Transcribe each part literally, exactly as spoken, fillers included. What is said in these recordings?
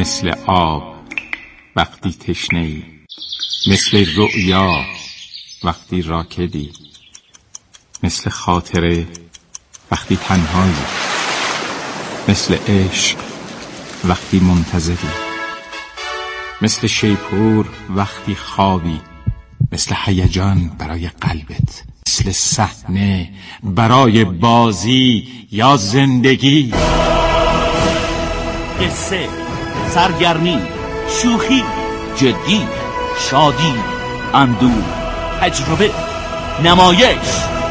مثل آب وقتی تشنه‌ای، مثل رؤیا وقتی راکدی، مثل خاطره وقتی تنهایی، مثل عشق وقتی منتظری، مثل شیپور وقتی خوابی، مثل هیجان برای قلبت، مثل صحنه برای بازی یا زندگی. قصه، سرگرمی، شوخی، جدی، شادی، اندوه، تجربه، نمایش.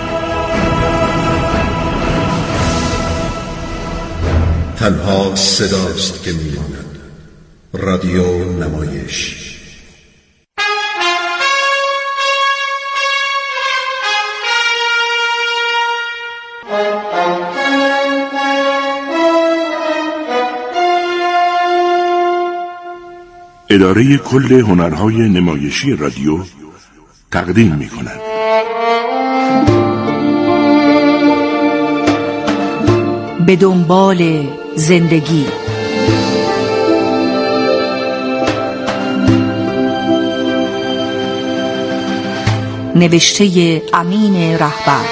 تنها صداست که میماند. رادیو نمایش. اداره کل هنرهای نمایشی رادیو تقدیم می کند. به دنبال زندگی. نوشته امین رهبر.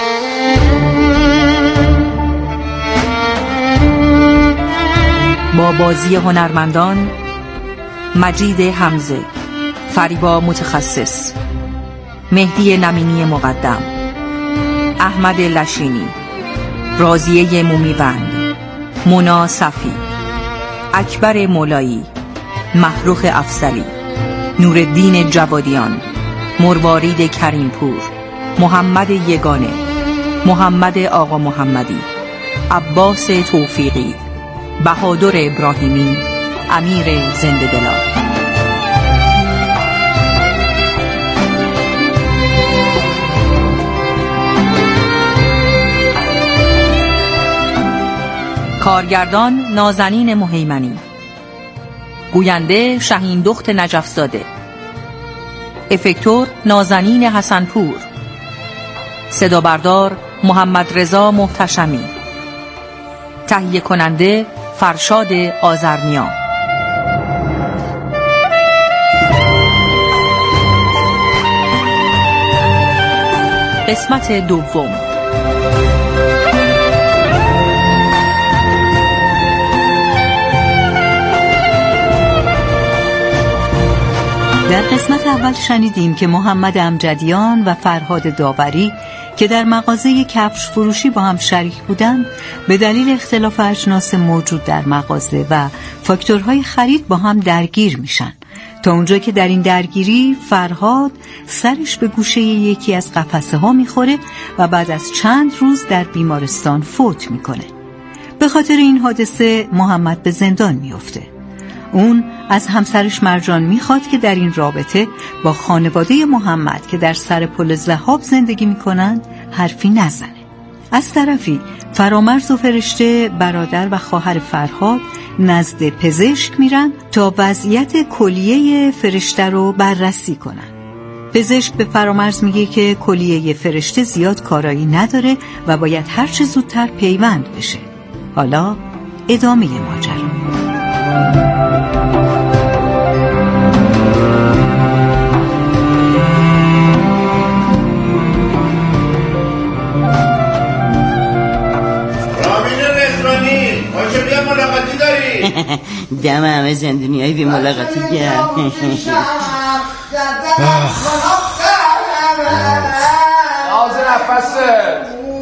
با بازی هنرمندان مجید حمزه، فریبا متخصص، مهدی نمینی مقدم، احمد لشینی، راضیه مومیوند، مونا صفی، اکبر مولایی، محروخ افضلی، نورالدین جوادیان، مروارید کریمپور، محمد یگانه، محمد آقا محمدی، عباس توفیقی، بهادر ابراهیمی، امیر زنده‌دلان. کارگردان نازنین مهیمنی، گوینده شهین دخت نجفزاده، افکتور نازنین حسنپور، صدا بردار محمد رضا محتشمی، تهیه کننده فرشاد آذرنیا. قسمت دوم. در قسمت اول شنیدیم که محمد امجدیان و فرهاد داوری که در مغازه کفش فروشی با هم شریک بودند، به دلیل اختلاف اجناس موجود در مغازه و فاکتورهای خرید با هم درگیر میشن، تا اونجا که در این درگیری فرهاد سرش به گوشه یکی از قفسه ها میخوره و بعد از چند روز در بیمارستان فوت میکنه. به خاطر این حادثه محمد به زندان میفته. اون از همسرش مرجان میخواد که در این رابطه با خانواده محمد که در سر پل ذهاب زندگی میکنند حرفی نزنه. از طرفی فرامرز و فرشته برادر و خواهر فرهاد نزد پزشک میرن تا وضعیت کلیه فرشته رو بررسی کنن. پزشک به فرامرز میگه که کلیه فرشته زیاد کارایی نداره و باید هر چه زودتر پیوند بشه. حالا ادامه ماجرا. دم همه زندونی های بی ملاقاتی گرد. آز نفسه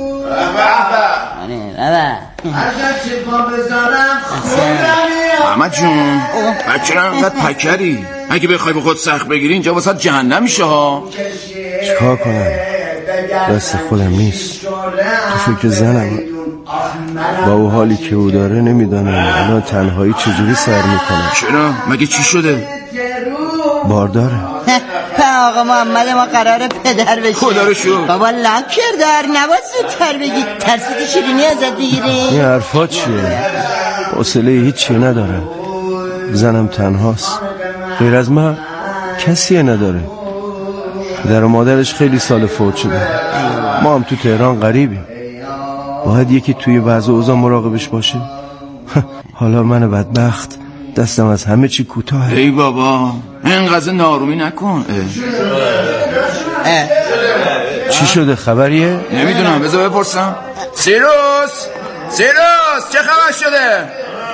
احمد جون بچه رو انقدر پکری، اگه بخوای به خود سخت بگیری اینجا واسه جهنم میشه ها. چیکار کنم؟ دست خودم نیست. تو فکر زنم با او حالی که او داره نمیدانم الان تنهایی چجوری سر میکنه. چرا؟ مگه چی شده؟ بارداره. آقا محمد ما قراره پدر بشه. خدا رو شکر. بابا لاکر دار نباید زودتر بگی، ترسیدی شیرینی ازت بگیری. این حرفا چیه؟ حوصله هیچی ندارم. زنم تنهاست، غیر از من کسی نداره. پدر و مادرش خیلی سال فوت شده. ما هم تو تهران غریبیم، باید یکی توی وضع اوضاع مراقبش باشه. حالا من بدبخت دستم از همه چی کوتاهه. ای بابا اینقدر نارومی نکن. اه. اه. چی شده خبریه؟ نمیدونم بذار بپرسم. سیروس سیروس چه خبر شده؟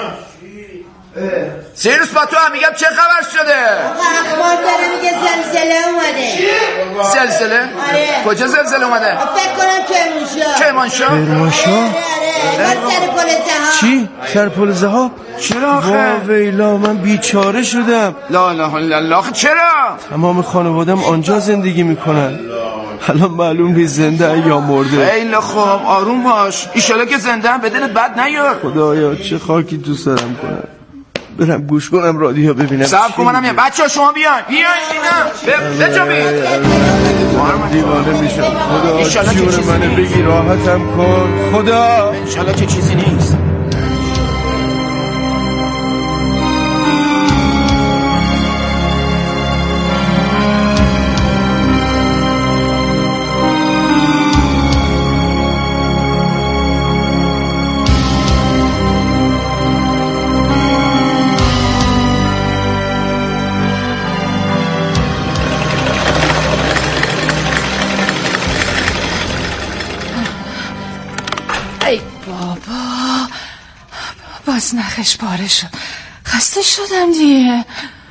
سیروس با تو هم میگم چه خبر شده؟ اخبار داره میگه زلزله اومده. زلزله؟ آره. کجا زلزله اومده؟ فکر کنم کرمانشاه. کرمانشاه؟ کرمانشاه؟ سر پل زهاب. چی؟ سر پل زهاب؟ چرا آخه؟ وا ویلا من بیچاره شدم. لا اله الا الله. آخه چرا؟ تمام خانوادم آنجا زندگی میکنن. الان معلوم نیست زنده یا مرده. خیلی خوب آروم باش. ایشالا که زنده هم به دلت بد نیار. خدایا چه خاکی تو سرم کنم. برم گوش کنم رادیو ببینم. صبر کن منم میام. بچه‌ها شما بیاین بیاین اینم بجا بیاین. دیوانه میشم. خدا جون منو بگی راحتم کن خدا. انشالله چه چیزی نیست. باز نخش پاره شد. خسته شدم دیگه.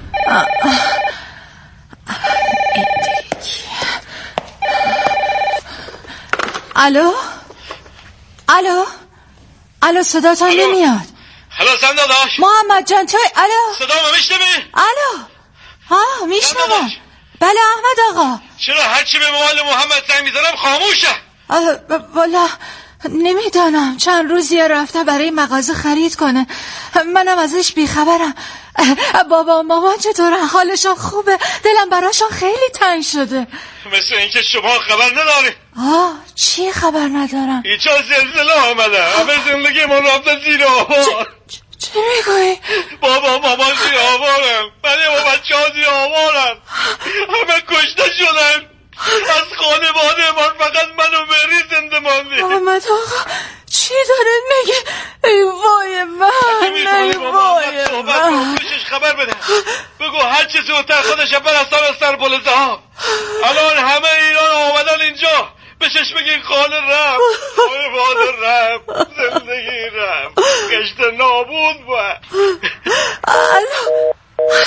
الو الو الو صداتون نمیاد. الو زن داداش محمد جان توی؟ الو صدا ما میشنوی؟ الو ها میشنوم. بله احمد آقا. چرا هرچی به موبایل محمد زنگ میزنم خاموشه؟ والا نمیدانم. چند روزیه رفته برای مغازه خرید کنه. منم ازش بیخبرم. بابا و مامان چطورن؟ حالشان خوبه؟ دلم براشان خیلی تنگ شده. مثل اینکه شما خبر نداری. آه چی خبر ندارم؟ اینجا زلزله آمده. همه زندگی من رفته زیر آوار. چه میگوی؟ بابا مامان زیر آوارم. بله با بچه ها زیر آوارم. همه کشته شدن. از خانواده من فقط من و مری زنده ماندیم. محمد آقا چی داره میگه؟ ای وای من ای وای من. بهش خبر بده. بگو هر چی زودتر خودش برسان از سر پل زهاب. الان همه ایران آمدن اینجا. بهش بگین خانه رم خانواده رم زندگی رم گشت نابود با. الو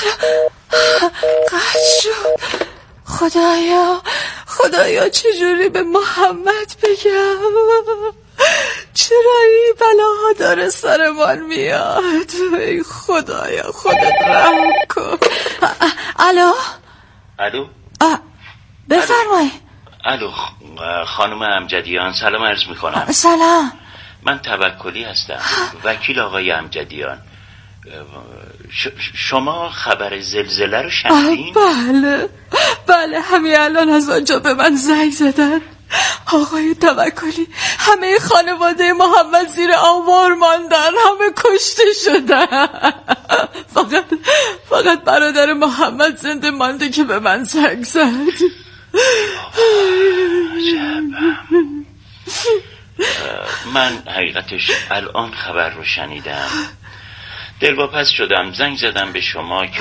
قد شد. خدایا خدایا چجوری به محمد بگم؟ چرا این بلاها داره سرمان میاد؟ ای خدایا خودت رحم کن. الو الو بفرمایی. الو خانم امجدیان سلام عرض میکنم. سلام من توکلی هستم وکیل آقای امجدیان. ش... شما خبر زلزله رو شنیدین؟ بله بله همین الان از آنجا به من زنگ زدن. آقای توکلی همه خانواده محمد زیر آوار ماندن. همه کشته شدن. فقط فقط برادر محمد زنده مانده که به من زنگ زد. من حقیقتش الان خبر رو شنیدم. دلواپس شدم. زنگ زدم به شما که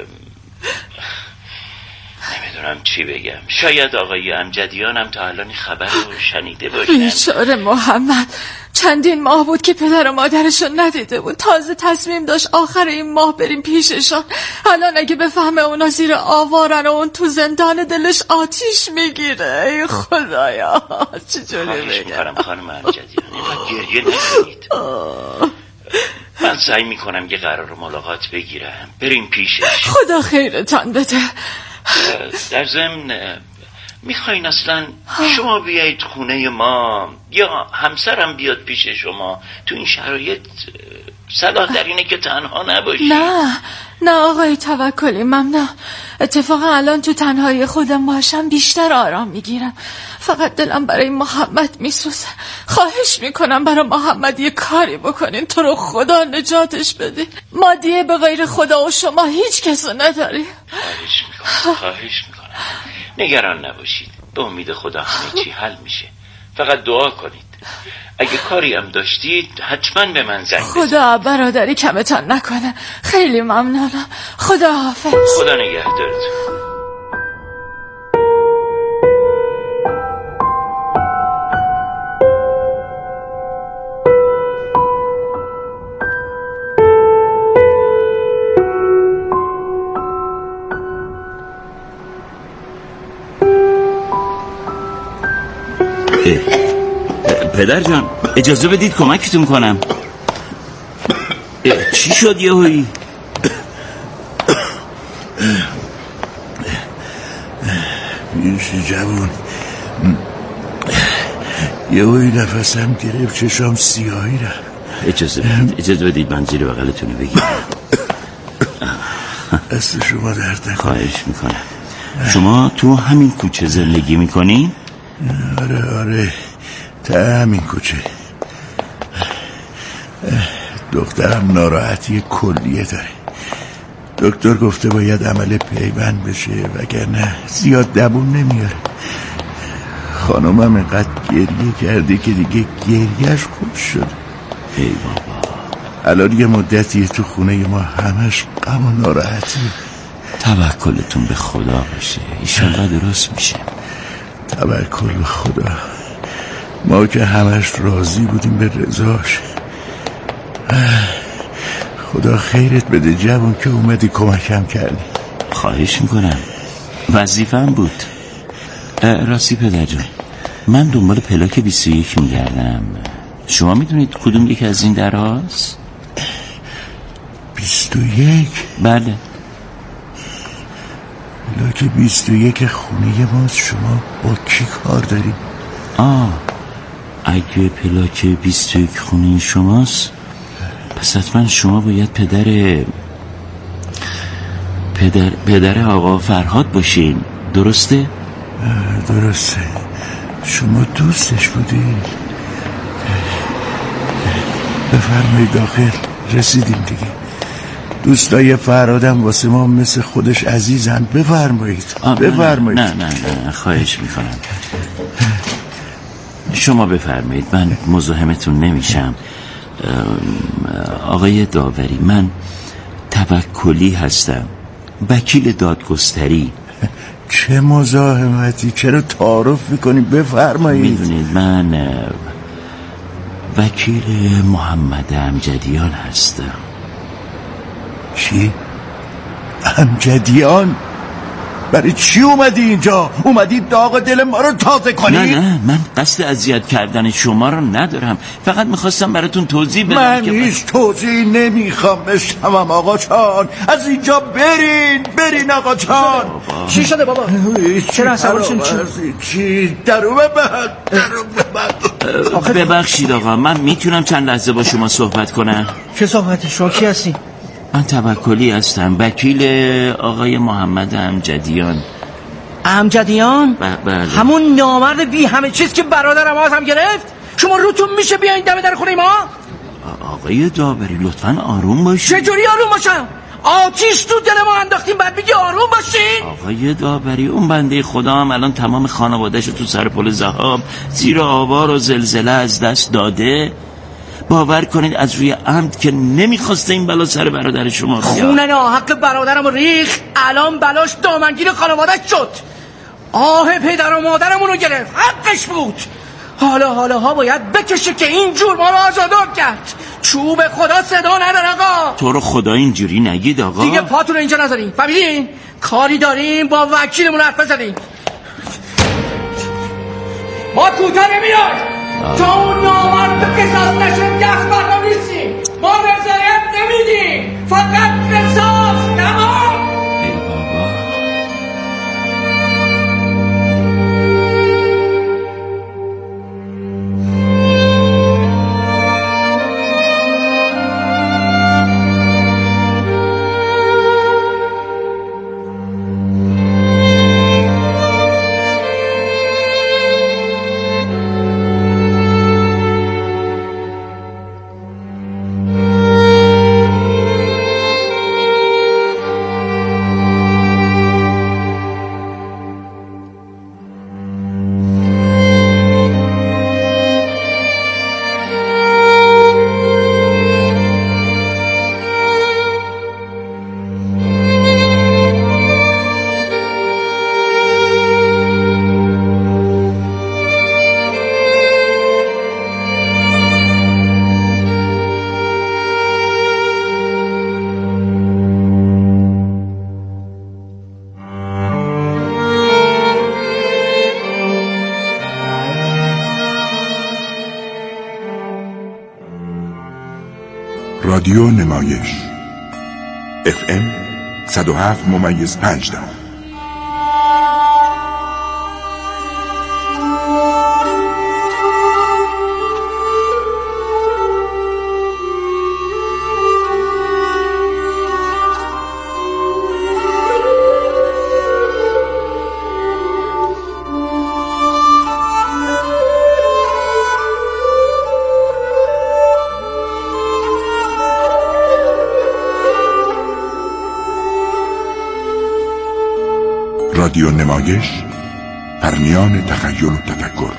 نمیدونم چی بگم. شاید آقای امجدیانم تا الان خبر رو شنیده باشن. بیچاره محمد چندین ماه بود که پدر و مادرشو ندیده بود. تازه تصمیم داشت آخر این ماه بریم پیششان. الان اگه بفهمه اونا زیر آوارن و اون تو زندان دلش آتیش میگیره. ای خدایا چجوری بگم؟ میکنم خانم امجدیان اینقدر گریه نکنید. من سعی میکنم یه قرار ملاقات بگیرم بریم پیشش. خدا خیرتان بده. در ضمن میخواین اصلا شما بیایید خونه ما یا همسرم بیاد پیش شما؟ تو این شرایط صلاح در اینه که تنها نباشید. نه نه آقای توکلی ممنون. اتفاقا الان تو تنهایی خودم باشم بیشتر آرام میگیرم. فقط دلم برای محمد میسوزه. خواهش میکنم برای محمد یه کاری بکنین. تو رو خدا نجاتش بدین. ما دیگه به غیر خدا و شما هیچ کسو نداری. خواهش میکنم خواهش میکنم نگران نباشید. به امید خدا همه چی حل میشه. فقط دعا کنید. اگه کاری هم داشتید حتما به من زنگ بزنید. خدا برادری کمتان نکنه. خیلی ممنونم. خدا حافظ. خدا نگهدارتون. پدر جان اجازه بدید کمکتون کنم. چی شد یهویی؟ میرسی جوان، یهویی نفسم گرفت، چشام سیاهی رفت. اجازه بدید اجازه بدید من زیر بغلتون بگیرم. دست شما درد نکنه. خواهش میکنم. شما تو همین کوچه زندگی میکنین؟ آره آره تا همین کوچه. دخترم ناراحتی کلیه داره. دکتر گفته باید عمل پیوند بشه وگرنه زیاد دووم نمیاره. خانومم اینقدر گریه کرده که دیگه گریهش خوب شد. ای بابا. الان یه مدتیه تو خونه ما همش غم و ناراحتی. توکلتون به خدا باشه، ایشالله درست میشه. توکل به خدا. ما که همش راضی بودیم به رضاش. خدا خیرت بده جوان که اومدی کمکم کردی. خواهش میکنم، وظیفه‌ام بود. راستی پدر جان، من دنبال پلاک بیست و یک میگردم. شما میدونید کدوم یک از این درهاست؟ بیست و یک؟ بله. پلاک بیست و یک خونه ماست. شما با کی کار داریم؟ آه اگه پلاک بیست و یک خونه شماست پس حتما شما باید پدر پدر پدر آقا فرهاد باشین، درسته؟ درسته. شما دوستش بودی؟ بفرمایید داخل، رسیدیم دیگه. دوستای فرهادم واسه ما مثل خودش عزیزن. بفرمایید بفرمایید. نه نه نه خواهش میکنم. شما بفرمایید، من مزاحمتون نمیشم. آقای داوری، من توکلی هستم، وکیل دادگستری. چه مزاحمتی؟ چرا تعارف میکنی؟ بفرمایید. میدونید من وکیل محمد امجدیان هستم. چی؟ امجدیان؟ برای چی اومدی اینجا؟ اومدی داغ دل ما رو تازه کنی؟ نه نه من قصد اذیت کردن شما رو ندارم، فقط میخواستم براتون توضیح بدم. من هیچ توضیح نمیخوام بشنوم آقا جان. از اینجا برین برین آقا جان. چی شده بابا؟ چرا عصبانیشون چی؟ چی؟ درو ببند درو ببند. ببخشید آقا، من میتونم چند لحظه با شما صحبت کنم؟ چه صحبتی؟ شما کی هستی؟ من توکلی هستم، وکیل آقای محمد امجدیان. امجدیان؟ بله. همون نامرد بی همه چیز که برادرم آز هم گرفت؟ شما روتون میشه بیاین دم در خونه ما؟ آقای داوری لطفاً آروم باشید. چجوری آروم باشم؟ آتیش تو دل ما انداختیم بعد میگی آروم باشین؟ آقای داوری اون بنده خدا هم الان تمام خانواده‌شو تو سر پل ذهاب زیر آوار و زلزله از دست داده. باور کنید از روی عمد که نمیخواسته این بلا سر برادر شما بیاد. خونه ناحق برادرم ریخ، الان بلاش دامنگیر خانواده‌اش شد. آه پدر و مادرمون رو گرفت، حقش بود. حالا حالا ها باید بکشه که اینجور ما رو آزادار کرد. چوب خدا صدا نداره آقا. تو رو خدا اینجوری نگید آقا. دیگه پاتون رو اینجا نذارین، فهمیدین؟ کاری داریم با وکیلمون حرف بزنیم. ما کوتاه نمیاد تا اون نامرد به قصاص نشه دست برنام نیستیم. ما رضایت نمیدیم، فقط قصاص. تمام. ای بابا. رادیو نمایش اف ام صد و هفت ممیز پنج دهم. رادیو نمایش پرمیان تخیل و تفکر.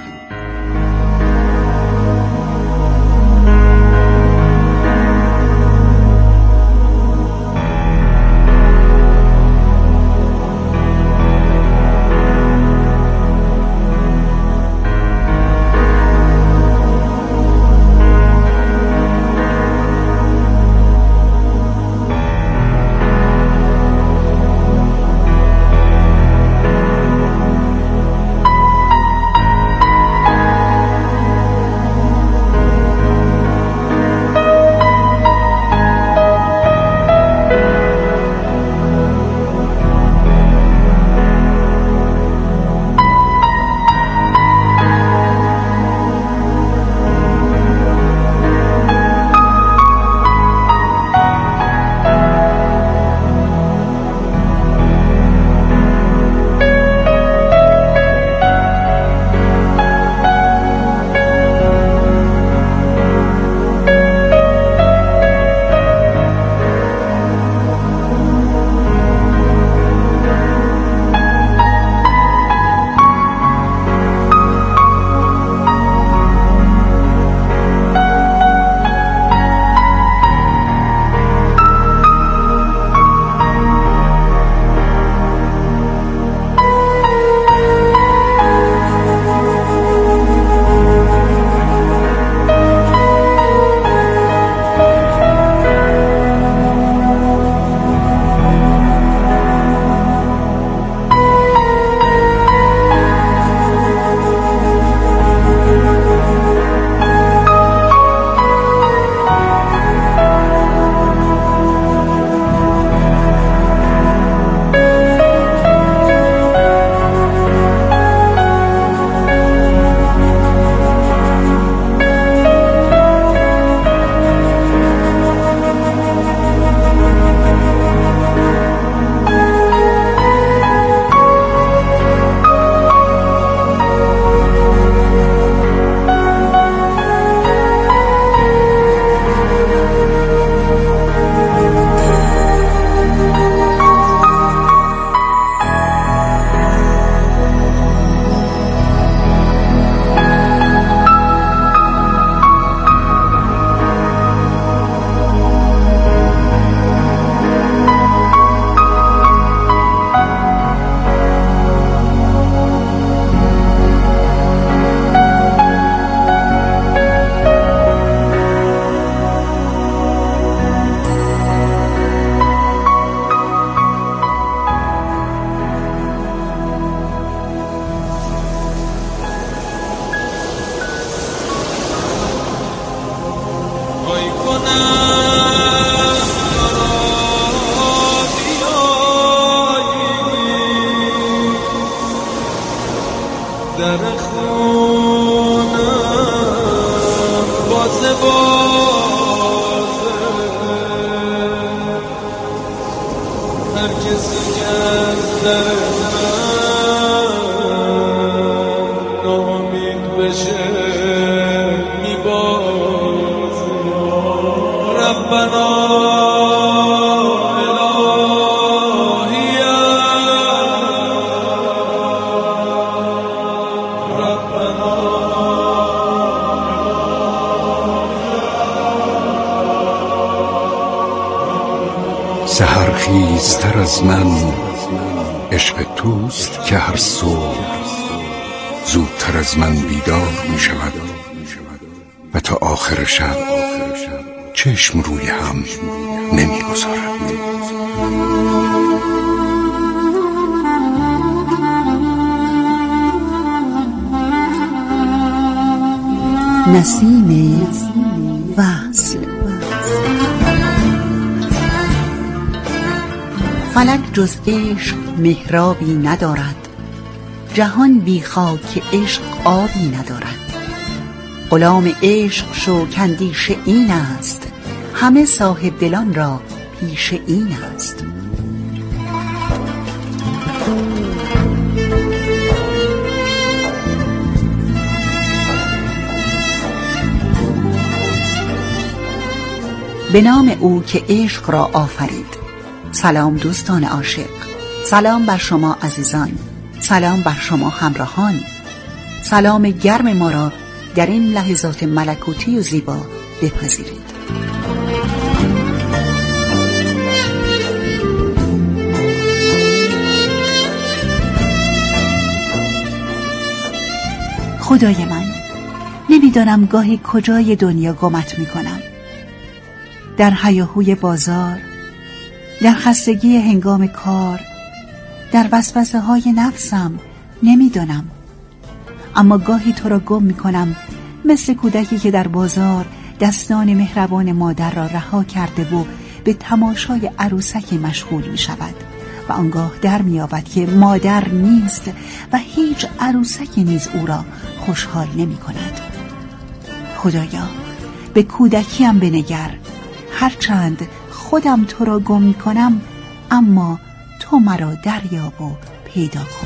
سحرخیزتر از من عشق توست که هر صبح زودتر از من بیدار می شود و تا آخر شب چشم روی هم نمی گذارد. نسیم وصل. فلک جز عشق محرابی ندارد، جهان بی خاک عشق آبی ندارد. غلام عشق شو کاندیشه این است، همه صاحب دلان را پیش این است. به نام او که عشق را آفرید. سلام دوستان عاشق، سلام بر شما عزیزان، سلام بر شما همراهان. سلام گرم ما را در این لحظات ملکوتی و زیبا بپذیرید. خدای من، نمیدانم گاهی کجای دنیا گمت میکنم، در هیاهوی بازار، در خستگی هنگام کار، در وسوسه های نفسم، نمیدانم. اما گاهی تو را گم میکنم، مثل کودکی که در بازار دستان مهربان مادر را رها کرده و به تماشای عروسکی مشغول می شود و آنگاه در می یابد که مادر نیست و هیچ عروسکی نیز او را خوشحال نمی کند. خدایا، به کودکیم بنگر، هرچند خودم تو را گم می کنم، اما تو مرا دریاب و پیدا کن.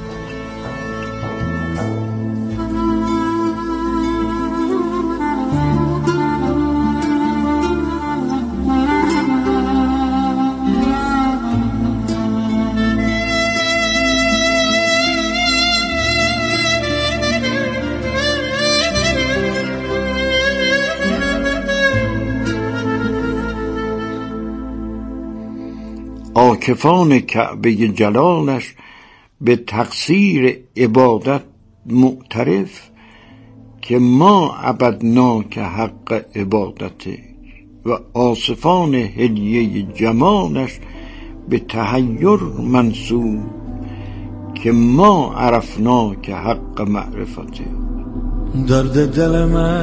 عاکفان کعبه جلالش به تقصیر عبادت معترف، که ما عبدناک حق عبادت، و آصفان هدیه جمالش به تحیر منصوب، که ما عرفناک حق معرفت. درد دل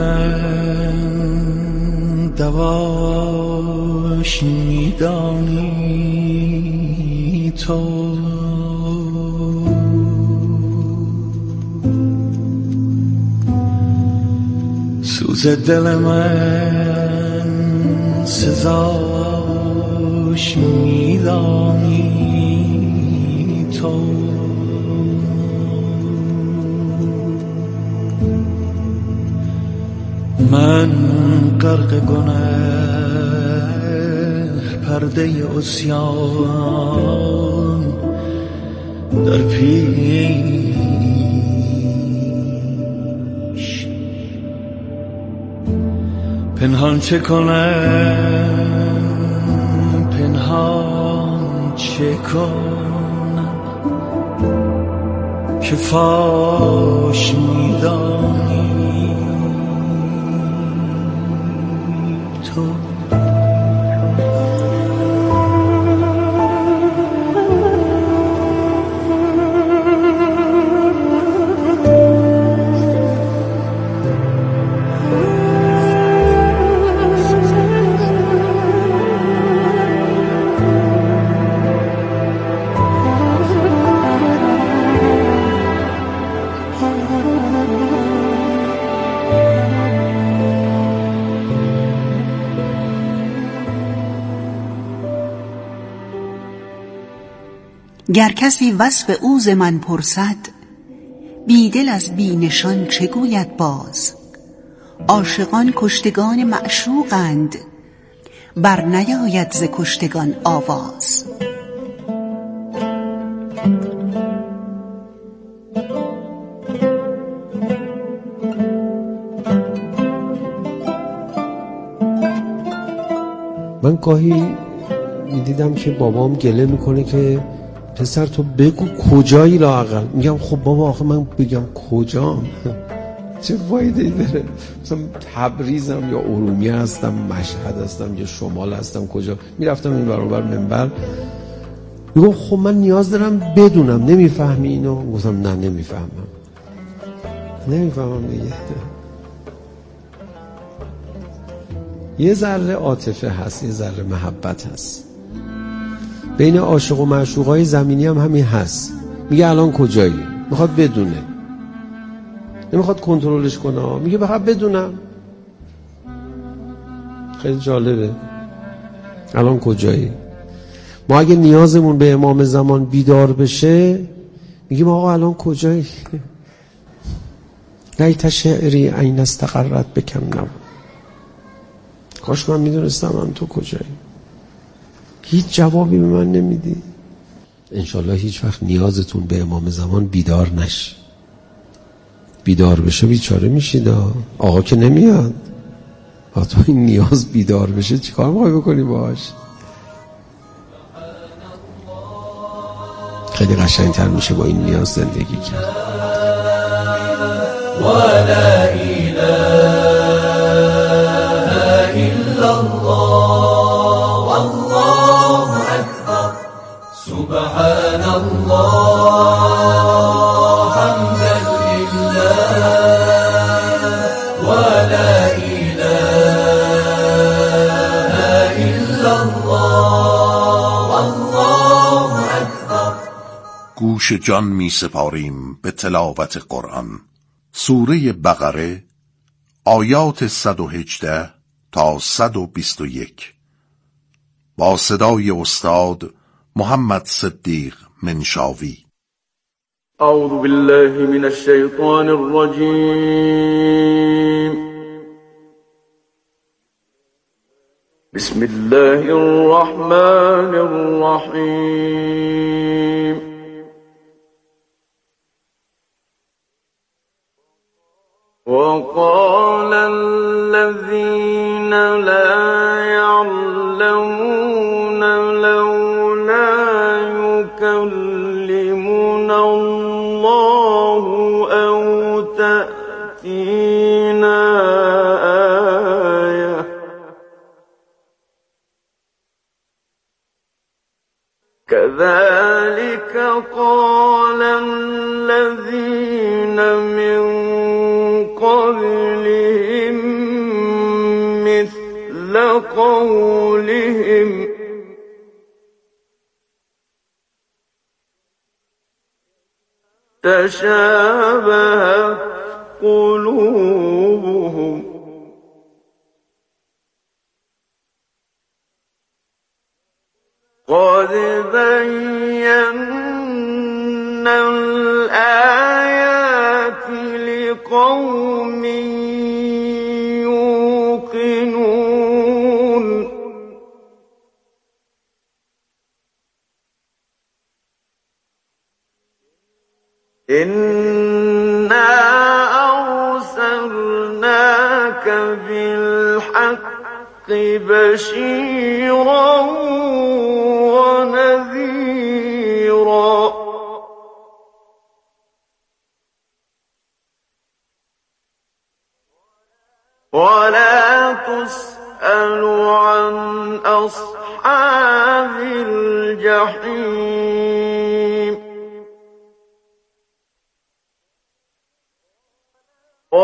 من دواش میدانی تو، سوز دل من سزاش میدانی تو. من غرق گناه پرده عصیان در پیش، پنهان چه کنم پنهان چه کنم که فاش میدانی تو. گر کسی وصف او ز من پرسد، بیدل از بی نشان چه گوید باز؟ عاشقان کشتگان معشوقند، بر نیاید ز کشتگان آواز. من گاهی میدیدم که بابام گله میکنه که پسر تو بگو کجایی لااقل. میگم خب بابا آخه من بگم کجام چه فایده ای داره؟ مثلا تبریزم یا ارومیه هستم، مشهد هستم یا شمال هستم، کجا میرفتم این برابر منبر. میگم خب من نیاز دارم بدونم، نمیفهمی اینو؟ گفتم نه نمیفهمم نمیفهمم دیگه. یه ذره عاطفه هست، یه ذره محبت هست. بین عاشق و معشوقای زمینی هم همین هست. میگه الان کجایی؟ میخواد بدونه، نمیخواد کنترلش کنه، میگه بخواد بدونم. خیلی جالبه. الان کجایی؟ ما اگه نیازمون به امام زمان بیدار بشه میگیم آقا الان کجایی؟ لیت شعری این استقرت بکم نبود. کاش من میدونستم هم تو کجایی. هیچ جوابی به من نمیدی. انشالله هیچ وقت نیازتون به امام زمان بیدار نشه. بیدار بشه بیچاره میشید. آقا که نمیاد. تو این نیاز بیدار بشه چیکار میخوای بکنی باش؟ خیلی قشنگتر میشه با این نیاز زندگی کرد. ولا إله إلا الله والله أكبر سبحان الله حمدا لله ولا إله إلا الله والله أكبر. گوش جان می سپاریم به تلاوت قرآن. سوره بقره آیات صد و هجده تا صد و بیست و یک با صدای استاد محمد صدیق منشاوی. اعوذ بالله من الشیطان الرجیم. بسم الله الرحمن الرحیم. وقال الذين لا يعلمون لولا يكلمنا الله أو تأتينا آية كذلك قال الذين من قبلهم مثل قولهم تشابهت قلوبهم قد بينا الآيات لقوم يوقنون إنا أرسلناك بالحق بشيرا ونذيرا ولا تسأل عن أصحاب الجحيم